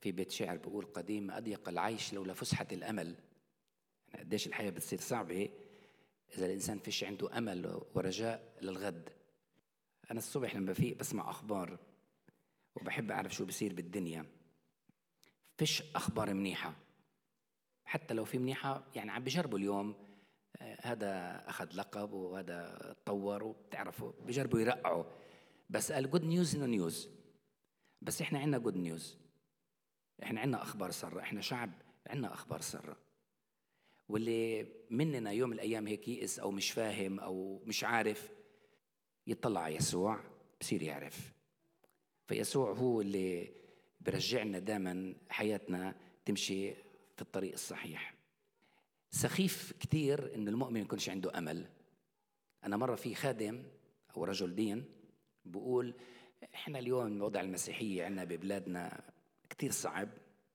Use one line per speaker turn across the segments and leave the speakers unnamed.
في بيت شعر بيقول قديم: أضيق العيش لولا فسحة الأمل. يعني قديش الحياة بتصير صعبة إذا الإنسان فيش عنده أمل ورجاء للغد. أنا الصبح لما بفيق بسمع أخبار وبحب أعرف شو بصير بالدنيا. فيش أخبار منيحة، حتى لو في منيحة يعني عم بجربوا اليوم هذا أخذ لقب وهذا تطور، وبتعرفوا بجربوا يرقعوا، بس قال جود نيوز نو نيوز. بس إحنا عنا جود نيوز، إحنا عنا أخبار سارة، إحنا شعب عنا أخبار سارة. واللي مننا يوم من الأيام هيك يئس أو مش فاهم أو مش عارف، يطلع على يسوع بصير يعرف. فيسوع هو اللي برجعنا دائما حياتنا تمشي في الطريق الصحيح. سخيف كتير إن المؤمن يكونش عنده أمل. أنا مرة في خادم أو رجل دين بقول: إحنا اليوم وضع المسيحية عنا ببلادنا كتير صعب،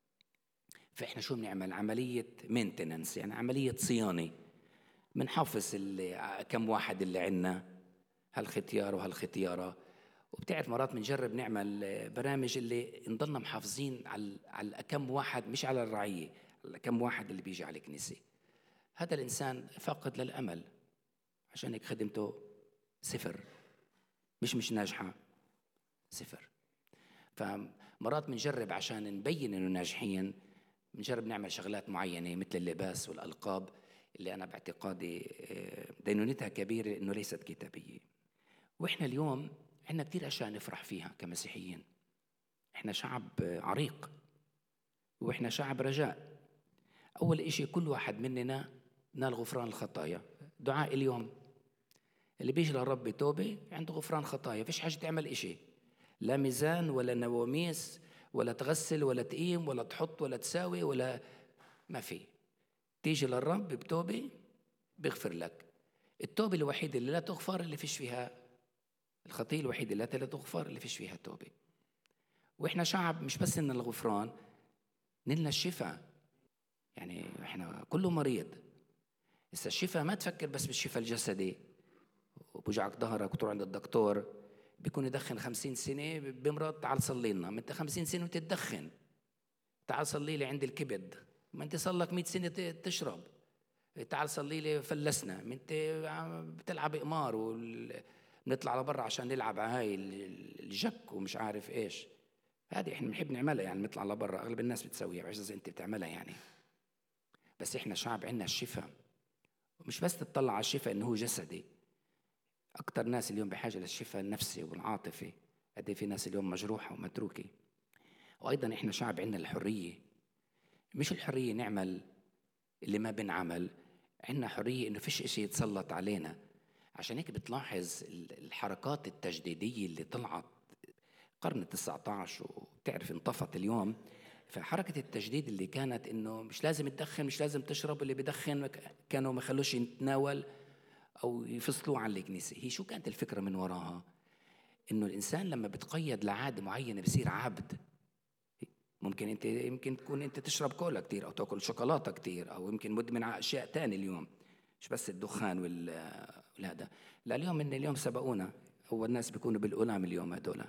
فإحنا شو بنعمل؟ عملية مينتننس، يعني عملية صيانة. بنحافظ كم واحد اللي عنا، هالختيار وهالختيارة. وبتعرف مرات بنجرب نعمل برامج اللي نضلنا محافظين على كم واحد، مش على الرعية، على كم واحد اللي بيجي على الكنيسة. هذا الإنسان فاقد للأمل، عشان هيك خدمته صفر، مش ناجحة، صفر. فمرات بنجرب عشان نبين إنه ناجحين، بنجرب نعمل شغلات معينة مثل اللباس والألقاب اللي أنا باعتقادي دينونتها كبيرة إنه ليست كتابية. وإحنا اليوم عندنا كتير أشياء نفرح فيها كمسيحيين. إحنا شعب عريق وإحنا شعب رجاء. أول إشي كل واحد مننا نال غفران الخطايا. دعاء اليوم اللي بيجي للرب بتوبة عنده غفران خطايا، فيش حاجة تعمل إشي، لا ميزان ولا نواميس ولا تغسل ولا تقيم ولا تحط ولا تساوي ولا ما في. تيجي للرب بتوبة بيغفر لك. التوبة الوحيدة اللي لا تغفر اللي فيش فيها، الخطية الوحيدة اللي لا تغفر اللي فيش فيها توبة. وإحنا شعب مش بس إن الغفران، نلنا الشفاء. يعني إحنا كله مريض. بس الشفاء ما تفكر بس بالشفاء الجسدي، وبوجعك ظهرك وتروح عند الدكتور بيكون يدخن 50 سنة بمرض، تعال صلي لنا. ما انت 50 سنة وتتدخن، تعال صلي لي عند الكبد. ما انت صار لك 100 سنة تشرب، تعال صلي لي فلسنا. ما انت بتلعب قمار بنطلع على برا عشان نلعب على هاي الجك ومش عارف ايش. هذه احنا بنحب نعملها، يعني نطلع على برا، اغلب الناس بتسويها، بعجز انت بتعملها يعني. بس احنا شعب عنا الشفاء، ومش بس تطلع على الشفاء انه هو جسدي. أكتر ناس اليوم بحاجة للشفاء النفسي والعاطفي. قد في ناس اليوم مجروحة ومتروكة. وأيضا إحنا شعب عندنا الحرية، مش الحرية نعمل اللي ما بنعمل، عندنا حرية إنه فيش إشي يتسلط علينا. عشان هيك بتلاحظ الحركات التجديدية اللي طلعت قرن 19 وبتعرف انطفت اليوم. فحركة التجديد اللي كانت إنه مش لازم تدخن، مش لازم تشرب، اللي بدخن كانوا ما خلوش يتناول أو يفصلوه عن الكنيسة. هي شو كانت الفكرة من وراها؟ إنه الإنسان لما بتقيد لعادة معينة بصير عبد. ممكن أنت تكون أنت تشرب كولا كتير أو تأكل شوكولاتة كتير، أو يمكن مدمن على أشياء تانية اليوم، مش بس الدخان والهذا. لا، اليوم سبقونا، هو الناس بيكونوا بالأولام اليوم هدول.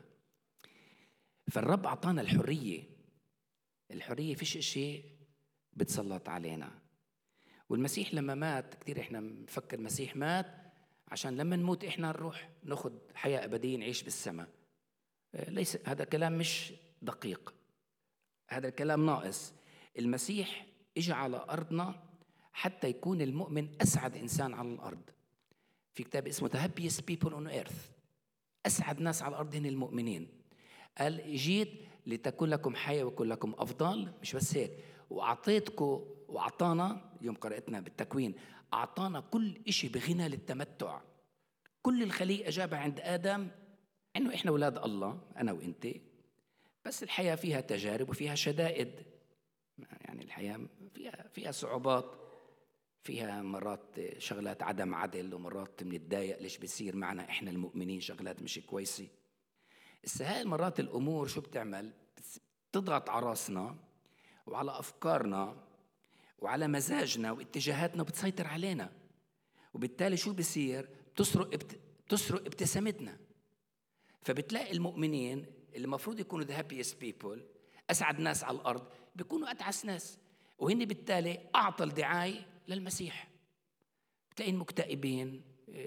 فالرب أعطانا الحرية. الحرية فيش إشي بتسلط علينا. والمسيح لما مات، كتير إحنا مفكر المسيح مات عشان لما نموت إحنا نروح ناخد حياة أبدية نعيش بالسماء. ليس هذا كلام مش دقيق، هذا الكلام ناقص. المسيح إجا على أرضنا حتى يكون المؤمن أسعد إنسان على الأرض. في كتاب اسمه The Happiest People on Earth، أسعد ناس على الأرض هن المؤمنين. قال جيت لتكون لكم حياة ويكون لكم أفضل. مش بس هيك، وأعطيتكم وأعطانا، اليوم قرأتنا بالتكوين، أعطانا كل إشي بغنى للتمتع. كل الخليقة جابها عند آدم، إنه إحنا أولاد الله أنا وإنت. بس الحياة فيها تجارب وفيها شدائد، يعني الحياة فيها صعوبات، فيها مرات شغلات عدم عدل، ومرات بنتضايق ليش بيصير معنا إحنا المؤمنين شغلات مش كويسة. هاي مرات الأمور شو بتعمل؟ بتضغط على راسنا وعلى أفكارنا وعلى مزاجنا واتجاهاتنا، وبتسيطر علينا. وبالتالي شو بيصير؟ بتسرق ابتسامتنا. فبتلاقي المؤمنين اللي المفروض يكونوا the happiest people أسعد ناس على الأرض بيكونوا أتعس ناس، وهن بالتالي أعطى الدعاية للمسيح. بتلاقين مكتئبين،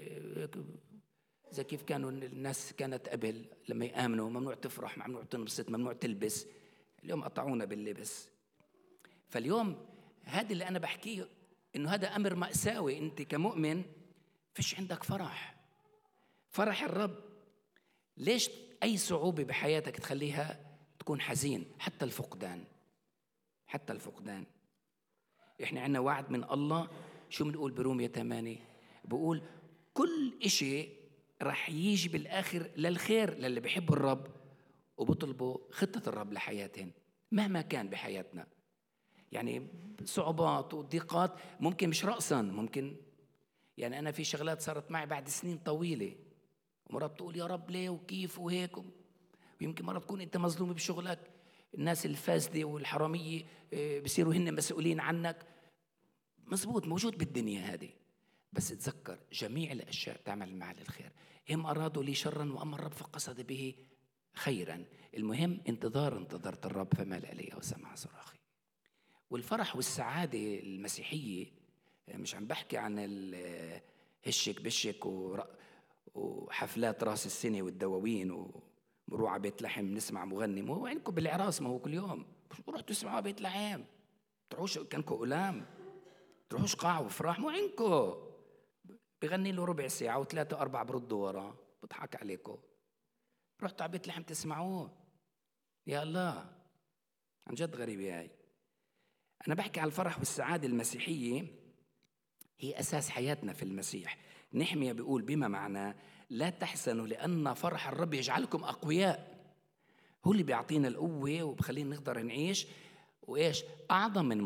زي كيف كانوا الناس كانت قبل لما يآمنوا ممنوع تفرح، ممنوع تنبسط، ممنوع تلبس. اليوم قطعونا باللبس. فاليوم هذا اللي أنا بحكيه، إنه هذا أمر مأساوي. أنت كمؤمن فيش عندك فرح الرب. ليش أي صعوبة بحياتك تخليها تكون حزين؟ حتى الفقدان. إحنا عندنا وعد من الله. شو بنقول برومية 8؟ بقول كل إشي رح يجي بالآخر للخير للي بيحبوا الرب وبطلبوا خطة الرب لحياتهم مهما كان بحياتنا. يعني صعوبات وضيقات ممكن مش رأسا، ممكن يعني أنا في شغلات صارت معي بعد سنين طويلة، ومرات بتقول يا رب ليه وكيف وهيك. ويمكن مرات تكون أنت مظلوم بشغلك، الناس الفاسدة والحرامية بصيروا هن مسؤولين عنك. مزبوط، موجود بالدنيا هذه. بس تذكر جميع الأشياء تعمل مع الخير. هم أرادوا لي شرا وأما الرب فقصد به خيرا. المهم انتظرت الرب فمال إلي وسمع صراخي. والفرح والسعادة المسيحية، مش عم بحكي عن هشك بشك وحفلات راس السنة والدواوين ومروح على بيت لحم نسمع مغني. ما هو عندكم بالعراس، ما هو كل يوم روحوا تسمعوا بيت لحم، تروحوش كانكم قلام، تروحوش قاع وفراح. مو عندكم بغني له ربع ساعة و3 4 بردوا وراه، بضحك عليكم. رحتوا على بيت لحم تسمعوه. يا الله، عن جد غريبة هاي. أنا بحكي على الفرح والسعادة المسيحية، هي أساس حياتنا في المسيح. نحمية بيقول بما معناه لا تحزنوا لأن فرح الرب يجعلكم أقوياء. هو اللي بيعطينا القوة وبخلينا نقدر نعيش وإيش أعظم من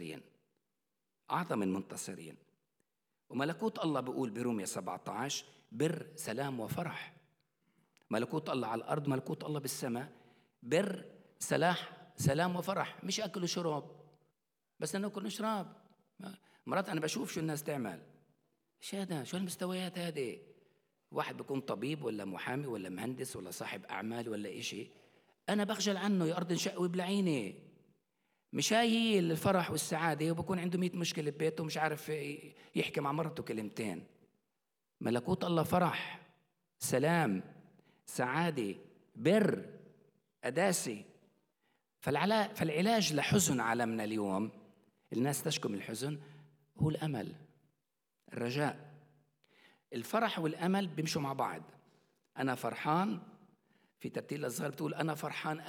منتصرين. وملكوت الله بيقول برومية 17 بر سلام وفرح. ملكوت الله على الأرض، ملكوت الله بالسماء. بر سلام وفرح، مش أكل وشرب بس ناكل نشرب. مرات أنا بشوف شو الناس تعمل، شو المستويات هذه. واحد بيكون طبيب ولا محامي ولا مهندس ولا صاحب أعمال ولا إشي، أنا بخجل عنه يا أرض انشق وبلعيني. مش هي الفرح والسعادة، وبكون عنده 100 مشكلة ببيته ومش عارف يحكي مع مرته كلمتين. ملكوت الله فرح، سلام، سعادة، بر، قداسة. فالعلاج لحزن عالمنا اليوم، الناس تشكو من الحزن، هو الأمل، الرجاء. الفرح والأمل بيمشوا مع بعض. أنا فرحان، في ترتيل الصغار بتقول أنا فرحان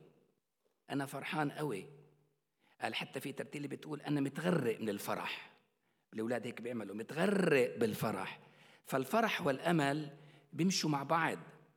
قوي. قال حتى في ترتيل بتقول أنا متغرق من الفرح. الأولاد هيك بيعملوا، متغرق بالفرح. فالفرح والأمل بيمشوا مع بعض.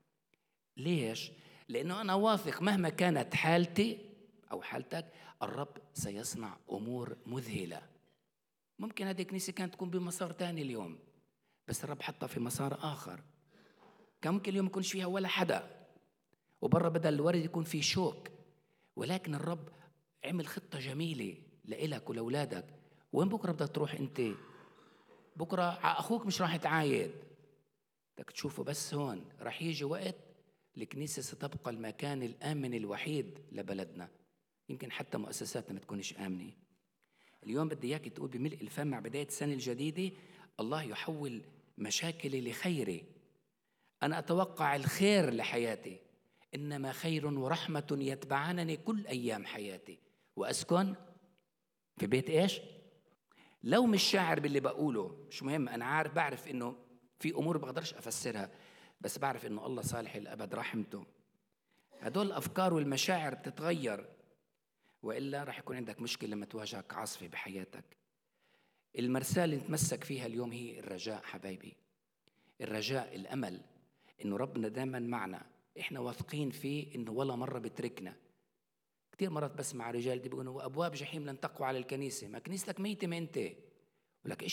ليش؟ لأنه أنا واثق مهما كانت حالتي أو حالتك، الرب سيصنع أمور مذهلة. ممكن هذه الكنيسة كانت تكون بمسار تاني اليوم، بس الرب حطها في مسار آخر. كان ممكن اليوم يكونش فيها ولا حدا، وبرا بدل الورد يكون فيه شوك، ولكن الرب عمل خطة جميلة لإلك ولأولادك. وين بكرة بدك تروح أنت؟ بكرة أخوك مش راح يتعايد، بدك تشوفه. بس هون راح يجي وقت الكنيسة ستبقى المكان الآمن الوحيد لبلدنا. يمكن حتى مؤسساتنا ما تكونش آمنة. اليوم بدي إياك تقول بملء الفم مع بداية السنة الجديدة الله يحول مشاكلي لخيري. أنا أتوقع الخير لحياتي، إنما خير ورحمة يتبعانني كل أيام حياتي وأسكن في بيت إيش؟ لو مش شاعر باللي بقوله مش مهم، أنا بعرف إنه في أمور بقدرش أفسرها، بس بعرف إنه الله صالح الأبد رحمته. هدول الأفكار والمشاعر بتتغير، وإلا رح يكون عندك مشكلة لما تواجهك عاصفة بحياتك. المرساة اللي نتمسك فيها اليوم هي الرجاء حبايبي. الرجاء، الأمل، إنه ربنا دائما معنا، إحنا واثقين فيه إنه ولا مرة بتركنا. كتير مرات بسمع رجال دي بيقولوا أبواب جحيم لن تقوى على الكنيسة. ما كنيستك ميتة ما أنت، ولك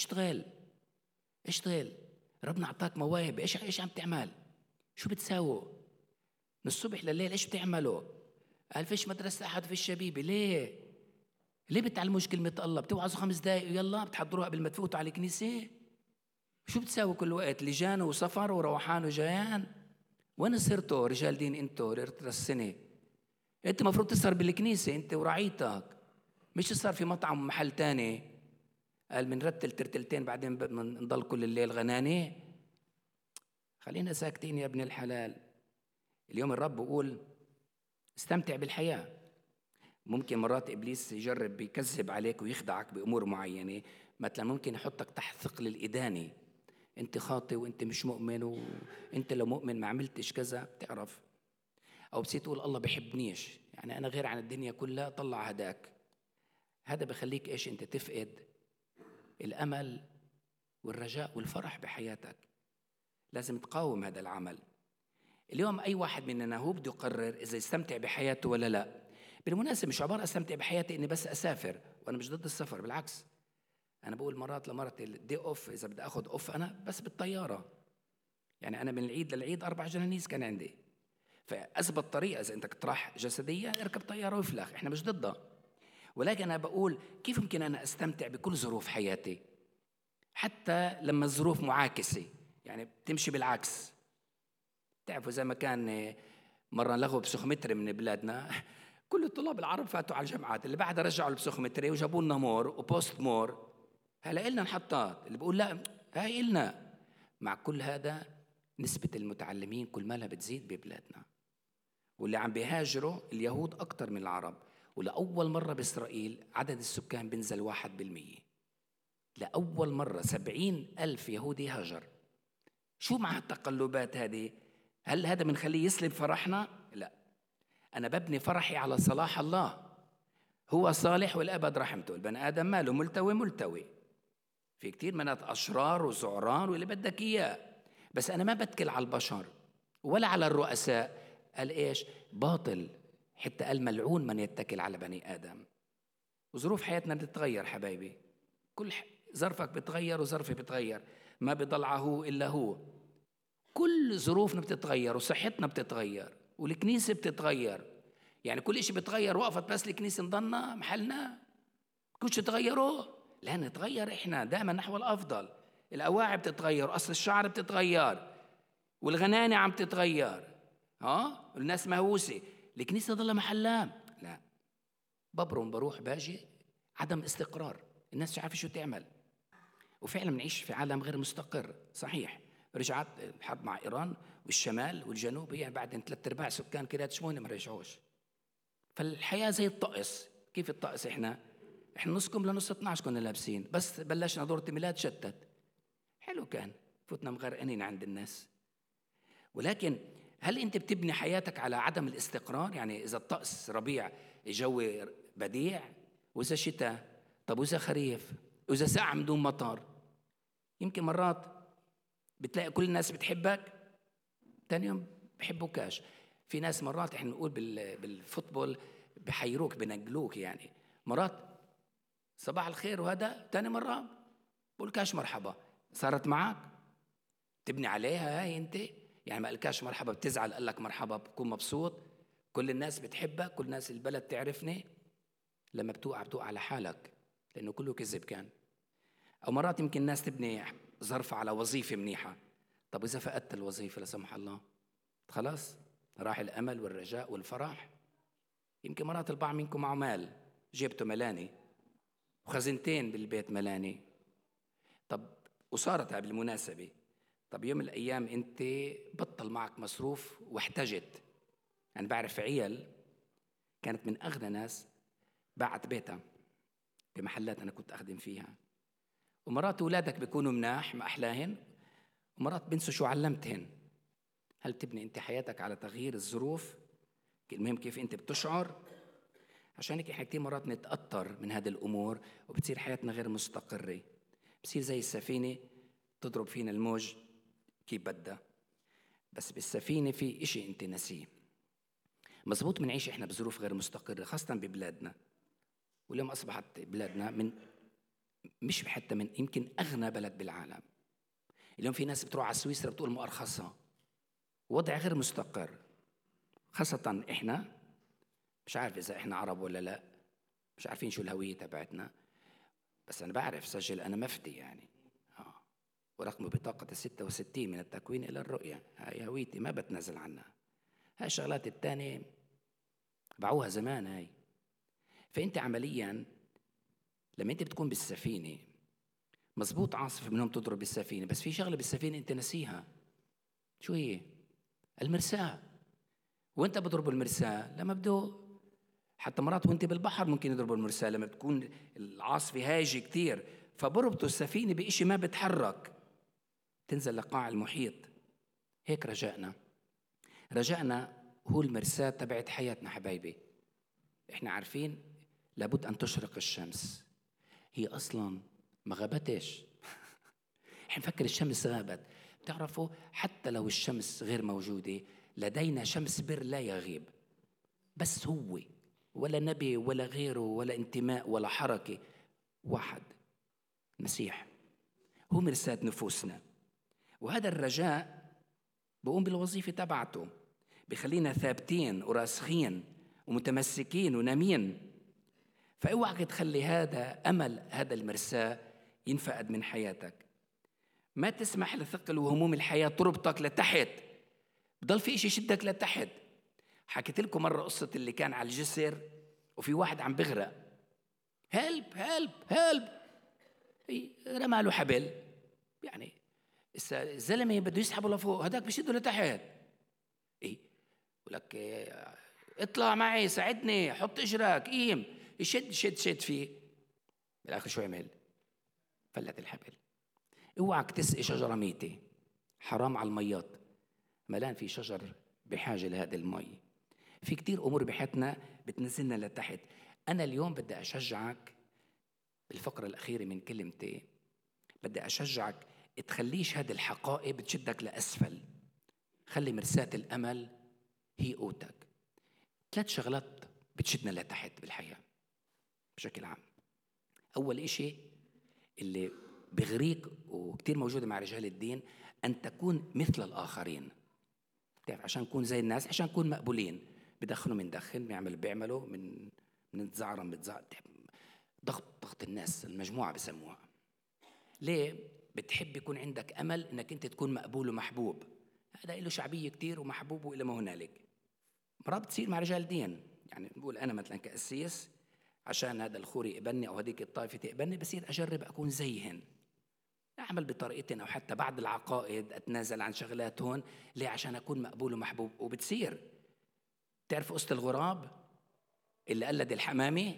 اشتغل. ربنا أعطاك مواهب، إيش عم تعمل؟ شو بتساوي من الصبح لليل؟ إيش بتعملوا؟ قال فيش مدرسة أحد في الشبيبة. ليه بتعلموش كلمة الله؟ بتوعظوا 5 دقايق ويلا بتحضروها قبل ما تفوتوا على الكنيسة؟ شو بتساوي كل وقت؟ لجان وسفر وروحان وجيان. وين صرتوا رجال دين انتوا السنة؟ انت المفروض تسهر بالكنيسة انت ورعيتك، مش تسهر في مطعم محل تاني. قال منرتل ترتلتين بعدين نضل كل الليل غناني. خلينا ساكتين يا ابن الحلال. اليوم الرب بيقول استمتع بالحياة. ممكن مرات إبليس يجرب يكذب عليك ويخدعك بأمور معينة، مثلا ممكن يحطك تحت ثقل الإدانة، أنت خاطئ وأنت مش مؤمن، وأنت لو مؤمن ما عملتش كذا بتعرف. أو بتصير تقول الله بحبنيش، يعني أنا غير عن الدنيا كلها، طلع هداك. هذا بخليك إيش؟ أنت تفقد الأمل والرجاء والفرح بحياتك. لازم تقاوم هذا العمل. اليوم أي واحد مننا هو بده يقرر إذا يستمتع بحياته ولا لا. بالمناسبة مش عبارة أستمتع بحياتي إني بس أسافر، وأنا مش ضد السفر، بالعكس. أنا بقول مرات لمرتي دي أوف، إذا بدي أخذ أوف أنا بس بالطيارة. يعني أنا من العيد للعيد 4 جنانيس كان عندي، فأثبت طريقة إذا أنت راح جسدية اركب طيارة وفلخ، إحنا مش ضدها. ولكن أنا بقول كيف ممكن أنا أستمتع بكل ظروف حياتي، حتى لما الظروف معاكسة، يعني بتمشي بالعكس. تعرفوا زي ما كان مرة لغوا بسخمتري من بلادنا كل الطلاب العرب فاتوا على الجامعات، اللي بعدها رجعوا البسخمتري وجابوا لنا مور وبوست مور. هلا إلنا نحطات، اللي بقول لا هاي إلنا. مع كل هذا نسبة المتعلمين كل ما لها بتزيد ببلادنا، واللي عم بيهاجروا اليهود أكتر من العرب. ولأول مرة بإسرائيل عدد السكان بينزل 1%. لأول مرة 70,000 يهودي هاجر. شو مع التقلبات هذه؟ هل هذا بنخليه يسلب فرحنا؟ لا، أنا ببني فرحي على صلاح الله. هو صالح والأبد رحمته. البني آدم ماله ملتوي ملتوي، في كتير منات أشرار وزعران واللي بدك إياه، بس أنا ما بتكل على البشر ولا على الرؤساء. قال إيش؟ باطل، حتى قال ملعون من يتكل على بني آدم. وظروف حياتنا بتتغير حبايبي، كل ظرفك بتغير وظرفي بتغير، ما بضل هو إلا هو. كل ظروفنا بتتغير وصحتنا بتتغير والكنيسة بتتغير. يعني كل إشي بتغير، وقفت بس الكنيسة نضلنا محلنا؟ كل شيء تغيروا؟ لا، نتغير إحنا دائما نحو الأفضل. الأواعي بتتغير، أصل الشعر بتتغير، والغنانة عم تتغير، الناس مهووسة. الكنيسة ضل محلها؟ لا، ببرم بروح باجي، عدم استقرار، الناس مش عارفة شو تعمل. وفعلا بنعيش في عالم غير مستقر، صحيح. رجعت الحرب مع إيران، والشمال والجنوب يعني بعد 3/4 سكان كريات شمونة ما رجعوش. فالحياة زي الطقس. كيف الطقس؟ إحنا نصكم لنص 12 كنا لابسين، بس بلشنا دورة الميلاد شتت. حلو كان، فتنا مغرقانين عند الناس. ولكن هل أنت بتبني حياتك على عدم الاستقرار؟ يعني إذا الطقس ربيع جو بديع، وإذا شتاء، طب وإذا خريف، وإذا ساعة من دون مطر. يمكن مرات بتلاقي كل الناس بتحبك، تاني يوم بحبوكاش. في ناس مرات احنا نقول بالفوتبول بحيروك بنقلوك، يعني مرات صباح الخير وهذا، تاني مرة بقولكاش مرحبا. صارت معك؟ تبني عليها هاي انت؟ يعني ما قالكاش مرحبا بتزعل، قال لك مرحبا بكون مبسوط. كل الناس بتحبك، كل الناس البلد تعرفني. لما بتوقع على حالك، لأنه كله كذب كان. أو مرات يمكن الناس تبني ظرف على وظيفة منيحة، طب إذا فقدت الوظيفة لا سمح الله، خلاص راح الأمل والرجاء والفرح. يمكن مرات البعض منكم معه مال، جيبته ملاني وخزنتين بالبيت ملاني. طب وصارت بالمناسبة، طب يوم من الأيام أنت بطل معك مصروف واحتجت. أنا بعرف عيال كانت من أغنى ناس، باعت بيتها بمحلات أنا كنت أخدم فيها. ومرات أولادك بيكونوا مناح ما أحلاهن، ومرات بنسوا شو علمتهن. هل تبني أنت حياتك على تغيير الظروف؟ المهم كيف أنت بتشعر. عشان هيك إحنا كتير مرات نتأثر من هذه الأمور، وبتصير حياتنا غير مستقرة. بصير زي السفينة تضرب فينا الموج كيف بدها، بس بالسفينة في إشي أنت نسيه. مزبوط، منعيش إحنا بظروف غير مستقرة خاصة ببلادنا. واليوم أصبحت بلادنا مش حتى من يمكن أغنى بلد بالعالم. اليوم في ناس بتروح على سويسرا بتقول مؤرخصة. وضع غير مستقر، خاصة إحنا مش عارف إذا إحنا عرب ولا لا، مش عارفين شو الهوية تبعتنا. بس أنا بعرف سجل أنا مفدي يعني، ورقم بطاقة 66 من التكوين إلى الرؤية. هاي هويتي ما بتنازل عنها. هاي الشغلات التانية باعوها زمان هاي. فأنت عمليا لما أنت بتكون بالسفينة مزبوط عاصفة منهم تضرب بالسفينة، بس في شغلة بالسفينة أنت نسيها. شو هي؟ المرساة. وأنت بضرب المرساة لما بده، حتى مرات وأنت بالبحر ممكن يضربوا المرساة لما بتكون العاصفة هايجة كتير، فبربطوا السفينة بإشي ما بتحرك تنزل لقاع المحيط. هيك رجائنا هو المرساة تبعت حياتنا حبايبي. احنا عارفين لابد أن تشرق الشمس، هي أصلا ما غابتش. احنا نفكر الشمس غابت. بتعرفوا حتى لو الشمس غير موجودة لدينا شمس بر لا يغيب، بس هو ولا نبي ولا غيره ولا انتماء ولا حركة، واحد المسيح هو مرساة نفوسنا. وهذا الرجاء بقوم بالوظيفة تبعته، بخلينا ثابتين وراسخين ومتمسكين ونامين. فاوعك تخلي هذا أمل هذا المرساة ينفقد من حياتك. ما تسمح لثقل وهموم الحياة تربطك لتحت، بضل في إشي يشدك لتحت. حكيت لكم مرة قصة اللي كان على الجسر وفي واحد عم بغرق، هلب هلب هلب، رمى له حبل، يعني الزلمة بده يسحبه لفوق، هداك بشده لتحت. يقول لك اطلع معي ساعدني، حط اجرك، قيم، يشد فيه. بالاخر شو عمل؟ فلت الحبل. اوعك تسقي شجرة ميتة، حرام على الميات، ملان في شجر بحاجة لهذه المي. في كتير أمور بحياتنا بتنزلنا لتحت. أنا اليوم بدي أشجعك بالفقرة الأخيرة من كلمتي، بدي أشجعك تخليش هذه الحقائق بتشدك لأسفل. خلي مرساة الأمل هي قوتك. 3 شغلات بتشدنا لتحت بالحياة بشكل عام. أول إشي اللي بغريك وكتير موجودة مع رجال الدين، أن تكون مثل الآخرين. تعرف عشان نكون زي الناس، عشان نكون مقبولين، بدخنوا بندخن، بيعملوا من نتزعرم بتزعرم، ضغط الناس المجموعة بسموها. ليه؟ بتحب يكون عندك أمل إنك أنت تكون مقبول ومحبوب. هذا له شعبية كتير ومحبوب وإلى ما هنالك. مرات بتصير مع رجال دين، يعني نقول أنا مثلا كأسيس عشان هذا الخوري يقبلني أو هذيك الطائفة تقبلني، بصير أجرب أكون زيهن، أعمل بطريقتين، أو حتى بعد العقائد أتنازل عن شغلات هون. ليه؟ عشان أكون مقبول ومحبوب. وبتصير تعرف قصة الغراب اللي قلد الحمامة؟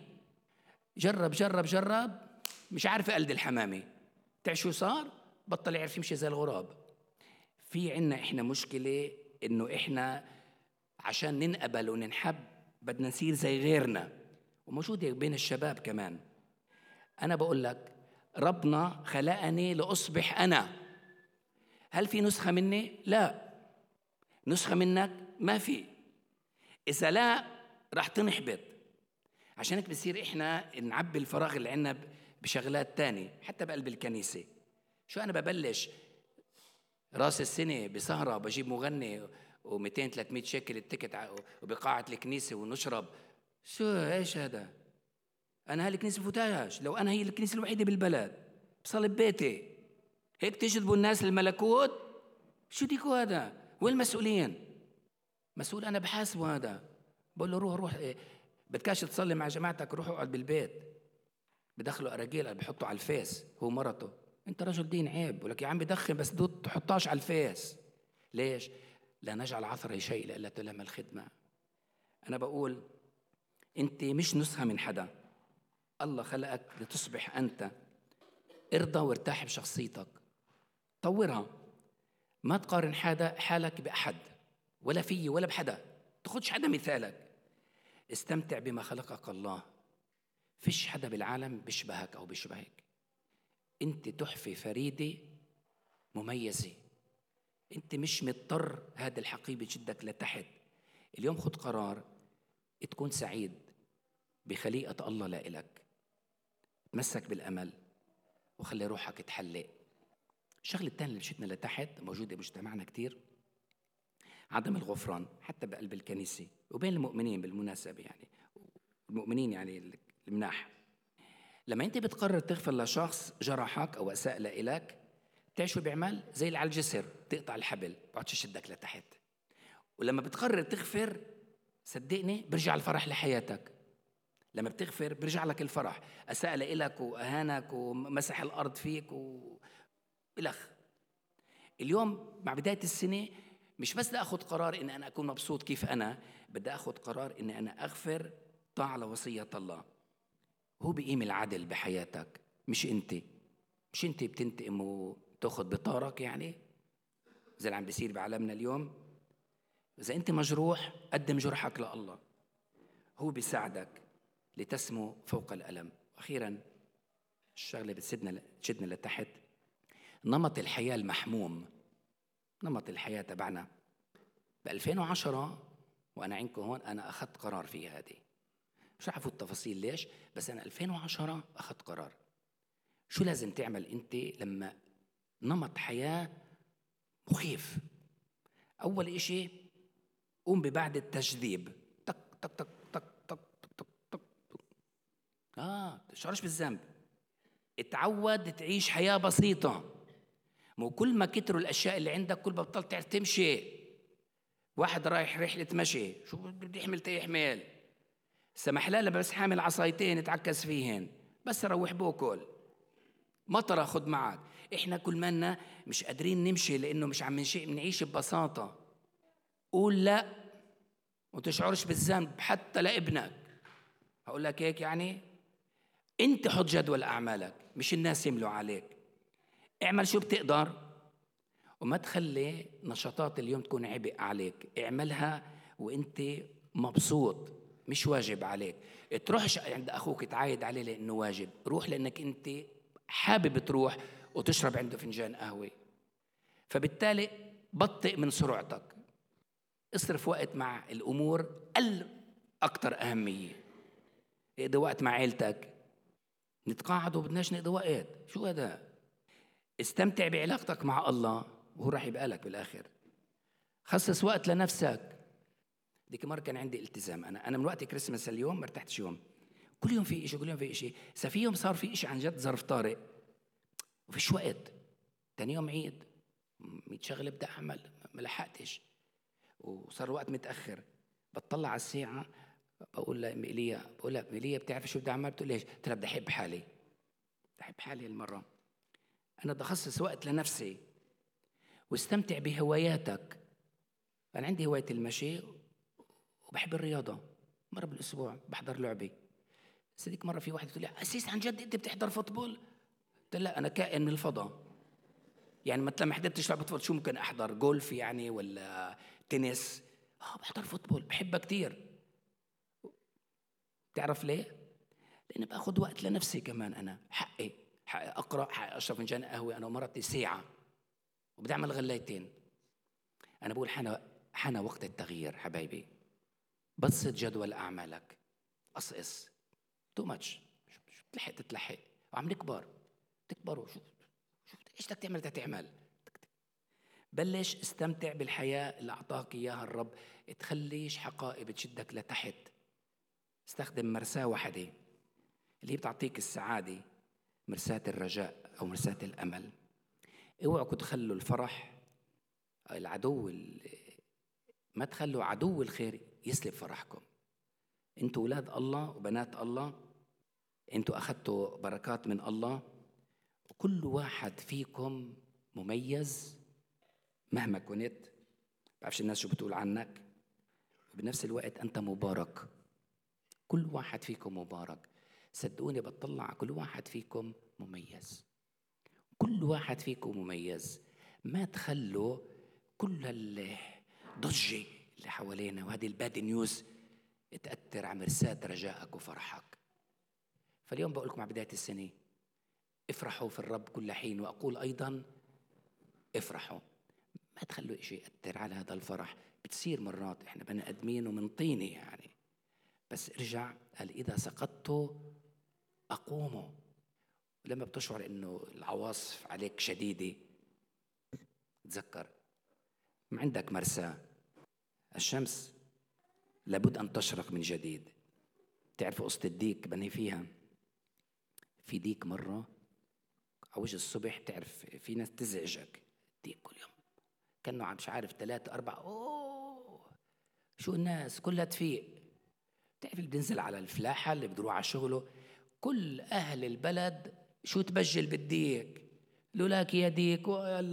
جرب مش عارف يقلد الحمامة، تعرف شو صار؟ بطل يعرف يمشي زي الغراب. في عنا إحنا مشكلة إنه إحنا عشان ننقبل وننحب بدنا نصير زي غيرنا، وموجودة بين الشباب كمان. أنا بقول لك ربنا خلقني لأصبح أنا. هل في نسخة مني؟ لا. نسخة منك؟ ما في. إذا لا راح تنحبط. عشان هيك بصير إحنا نعبي الفراغ اللي عنا بشغلات تانية، حتى بقلب الكنيسة. شو أنا ببلش راس السنة بسهرة بجيب مغني و200-300 شيكل التكت وبقاعة الكنيسة ونشرب؟ شو إيش هذا؟ أنا هالكنيسة فوتاش، لو أنا هي الكنيسة الوحيدة بالبلد بصلي ببيتي. هيك تجذبوا الناس للملكوت؟ شو ديكو هذا؟ وين المسؤولين؟ مسؤول أنا بحاسبه هذا، بقول له روح بدكاش تصلي مع جماعتك، روح اقعد بالبيت. بدخلوا أراجيل بحطوا على الفيس هو مرته، أنت رجل دين عيب. بقول لك يا عم بدخن بس دو تحطاش على الفيس. ليش؟ لا نجعل عثرة شيء لألا تلم الخدمة. أنا بقول أنت مش نسخة من حدا، الله خلقك لتصبح أنت. ارضى وارتاح بشخصيتك، طورها. ما تقارن حالك بأحد، ولا فيه ولا بحدا، تاخدش حدا مثالك. استمتع بما خلقك الله. فيش حدا بالعالم بيشبهك أو بيشبهك. أنت تحفة فريدة مميزة. أنت مش مضطر هذا الحقيبة جدك لتحت. اليوم خد قرار تكون سعيد بخليقة الله لإلك. تمسك بالأمل وخلي روحك تحلق. الشغلة الثانية اللي بشتنا لتحت موجودة بمجتمعنا كتير، عدم الغفران، حتى بقلب الكنيسة وبين المؤمنين بالمناسبة. يعني المؤمنين يعني المناح. لما أنت بتقرر تغفر لشخص جرحك أو أساء لإلك، تعيش بيعمل زي اللي على الجسر، تقطع الحبل بقعدش يشدك لتحت. ولما بتقرر تغفر صدقني برجع الفرح لحياتك. لما بتغفر برجع لك الفرح. أساء لك وأهانك ومسح الأرض فيك إلخ. اليوم مع بداية السنة مش بس بدي أخذ قرار إن أنا أكون مبسوط كيف أنا، بدي أخذ قرار إن أنا أغفر طاعة لوصية الله. هو بيقيم العدل بحياتك، مش أنت بتنتقم وتأخذ بطارك يعني زي اللي عم بيصير بعالمنا اليوم. إذا أنت مجروح قدم جرحك لله، هو بيساعدك لتسمو فوق الألم. أخيراً الشغلة تشدنا لتحت، نمط الحياة المحموم. نمط الحياة تبعنا ب2010 وأنا عندكم هون أنا أخذت قرار في هذه، مش رح أفوت تفاصيل ليش، بس أنا 2010 أخذت قرار. شو لازم تعمل أنت لما نمط حياة مخيف؟ أول إشي قوم ببعد التجذيب. تك تك تك تك تك تك تك تشعرش بالذنب. اتعود تعيش حياة بسيطة. مو كل ما كتروا الأشياء اللي عندك كل ما بطلت تعرف تمشي. واحد رايح رحلة مشي، شو بدي يحمل تيحمل؟ سمح لها بس حامل عصايتين يتعكس فيهن، بس روح بوكل مطر خد معك. احنا كل منا مش قادرين نمشي لأنه مش عم نعيش ببساطة. قول لا وتشعرش بالذنب حتى لابنك. هقول لك هيك يعني انت حط جدول أعمالك مش الناس يملوا عليك. اعمل شو بتقدر وما تخلي نشاطات اليوم تكون عبء عليك. اعملها وانت مبسوط، مش واجب عليك. تروحش عند أخوك تعايد عليه لأنه واجب، روح لأنك انت حابب تروح وتشرب عنده فنجان قهوة. فبالتالي بطئ من سرعتك، اصرف وقت مع الأمور الأكثر أهمية. اقضي وقت مع عيلتك. نتقاعد وبدناش نقضي وقت، شو هذا؟ استمتع بعلاقتك مع الله وهو راح يبقى لك بالآخر. خصص وقت لنفسك. ديك مرة كان عندي التزام، أنا من وقت كريسماس اليوم ما ارتحتش يوم. كل يوم في إشي، كل يوم في إشي. في يوم صار في إشي عن جد ظرف طارئ وفيش وقت. تاني يوم عيد 100 شغلة بدي أعمل، ما لحقتش وصار الوقت متأخر. بتطلع على الساعة بقول لها ميليا بتعرف شو بدي أعمل؟ بتقول ليش؟ قلت لها بدي أحب حالي. بدي أحب حالي المرة. أنا بدي أخصص وقت لنفسي واستمتع بهواياتك. أنا عندي هواية المشي وبحب الرياضة. مرة بالأسبوع بحضر لعبة. صديق مرة في واحد بتقول لي أسيس عن جد أنت بتحضر فوتبول؟ قلت لا، أنا كائن من الفضاء. يعني مثلا ما حضرتش لعبة فوتبول شو ممكن أحضر؟ جولف يعني ولا تنس؟ بحضر فوتبول بحبها كتير. تعرف ليه؟ لأني بأخذ وقت لنفسي كمان. أنا حقي أقرأ، حقي أشرب فنجان قهوة أنا ومرتي ساعة وبدي أعمل غلايتين. أنا بقول حان وقت التغيير حبايبي. بسط جدول أعمالك، قصقص تو ماتش. شو بتلحق تتلحق وعم نكبر تكبروا. شو ايش بدك تعمل؟ تعمل. بلش استمتع بالحياة اللي أعطاك إياها الرب. تخليش حقائب تشدك لتحت. استخدم مرساة واحدة اللي بتعطيك السعادة، مرساة الرجاء أو مرساة الأمل. اوعوا تخلوا الفرح العدو، ما تخلوا عدو الخير يسلب فرحكم. انتوا أولاد الله وبنات الله، انتوا أخذتوا بركات من الله، وكل واحد فيكم مميز مهما كنت. بعرفش الناس شو بتقول عنك. وبنفس الوقت أنت مبارك. كل واحد فيكم مبارك. صدقوني بتطلع كل واحد فيكم مميز. كل واحد فيكم مميز. ما تخلوا كل الضجة اللي حوالينا وهذه الباد نيوز تأثر على مرساة رجائك وفرحك. فاليوم بقول لكم مع بداية السنة افرحوا في الرب كل حين، وأقول أيضا افرحوا. ما تخلوا إشي يأثر على هذا الفرح. بتصير مرات إحنا بني آدمين ومن طينة يعني. بس ارجع، قال إذا سقطت أقوموا. ولما بتشعر إنه العواصف عليك شديدة تذكر ما عندك مرساة. الشمس لابد أن تشرق من جديد. تعرفوا قصة الديك بني فيها؟ في ديك مرة عوج الصبح، تعرف في ناس تزعجك. ديك كل يوم كانوا مش عارف 3 4 شو الناس كلها تفيق. بتعرف اللي بينزل على الفلاحة اللي بده يروح على شغله، كل أهل البلد شو تبجل بديك، لولاك يديك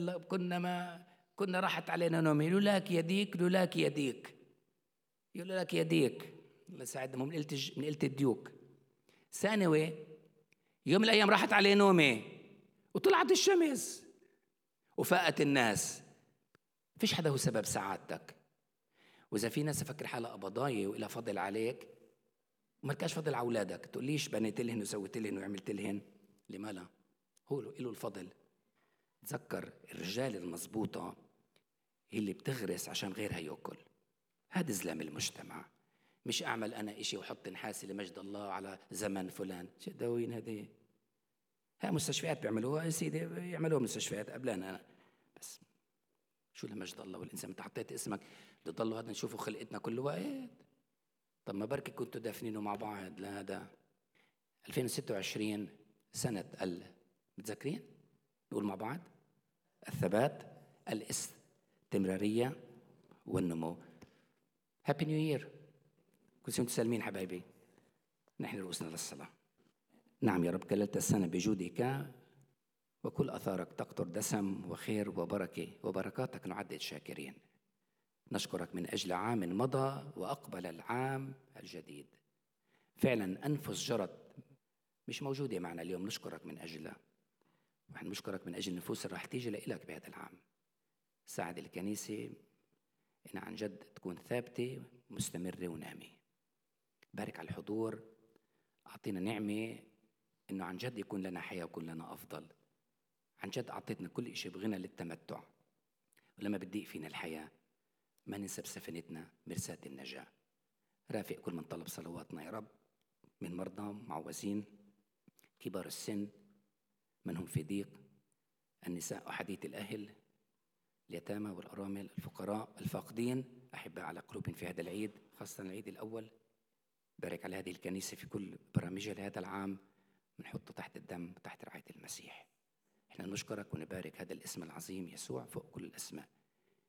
كنا راحت علينا نومي، لولاك يديك لولاك يديك لولاك يديك. الله يساعدهم من قلة الديوك. ثانوي يوم من الأيام راحت عليه نومي وطلعت الشمس وفاقت الناس. فيش حدا هو سبب سعادتك. وإذا في ناس تفكر حالها قبضاية وإلها فضل عليك وما لكاش فضل على أولادك، تقوليش بنيت لهن وسويت لهن وعملت لهن، لما لا؟ هو له الفضل. تذكر الرجال المضبوطة هي اللي بتغرس عشان غيرها يأكل. هذا زلام المجتمع. مش أعمل أنا إشي وحط نحاسي لمجد الله على زمن فلان. شو داوين هذه؟ ها مستشفيات بيعملوها يا سيدي، يعملوها مستشفيات قبلنا أنا. بس شو لمجد الله والإنسان؟ أنت حطيت اسمك بضلوا هذا نشوفوا خلقتنا كل وقت. طب ما بركي كنتوا دافنينه مع بعض. لا هذا 2026 سنة متذكرين؟ نقول مع بعض: الثبات، الاستمرارية والنمو. هابي نيو يير. كل سنة وانتم سالمين حبايبي. نحن رؤوسنا للصلاة. نعم يا رب، كللت السنة بجودك وكل أثارك تقطر دسم وخير وبركة، وبركاتك نعدد شاكرين. نشكرك من أجل عام مضى وأقبل العام الجديد. فعلا أنفس جرت مش موجودة معنا اليوم، نشكرك من أجلها. ونحن نشكرك من أجل النفوس اللي رح تيجي لإلك بهذا العام. ساعد الكنيسة إن عن جد تكون ثابتة مستمرة ونامية. بارك على الحضور، أعطينا نعمة إنه عن جد يكون لنا حياة ويكون لنا أفضل. عن جد أعطيتنا كل إشي بغنى للتمتع، ولما بتضيق فينا الحياة ما ننسى بسفينتنا مرساة النجاة. رافق كل من طلب صلواتنا يا رب، من مرضى معوزين، كبار السن، من هم في ضيق، النساء أحاديث الأهل، اليتامى والأرامل، الفقراء الفاقدين، أحباء على قلوب في هذا العيد، خاصة العيد الأول. بارك على هذه الكنيسة في كل برامجها لهذا العام، بنحطه تحت الدم تحت رعاية المسيح. احنا نشكرك ونبارك هذا الاسم العظيم يسوع فوق كل الأسماء.